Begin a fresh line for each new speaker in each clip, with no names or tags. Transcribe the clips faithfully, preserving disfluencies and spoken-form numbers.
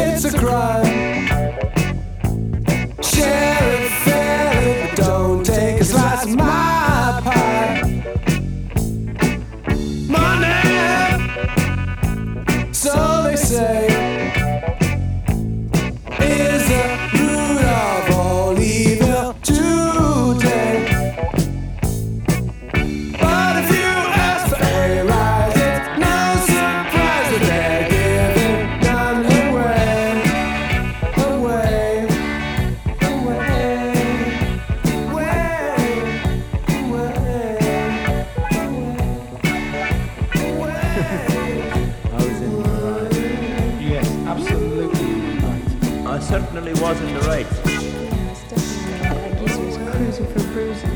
it's a crime. Share it fairly, but don't take a slice of my pie. Money, so they say, is the root of all evil today. But if you ask for a rise, it's no surprise that they're giving none away, away, away, away,
I was in the right.
Yes, absolutely right.
I certainly was in the right.
Yeah, it's definitely right. That geezer is cruising for bruising.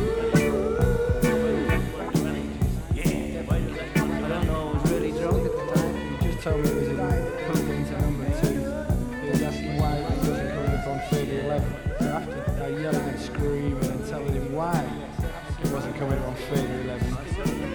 I don't know, I was really drunk at the time. He just told me it was in plugged into number two. He was asking why he wasn't coming up on thirty eleven. So after I yelling and screaming and telling him why he wasn't coming up on thirty eleven,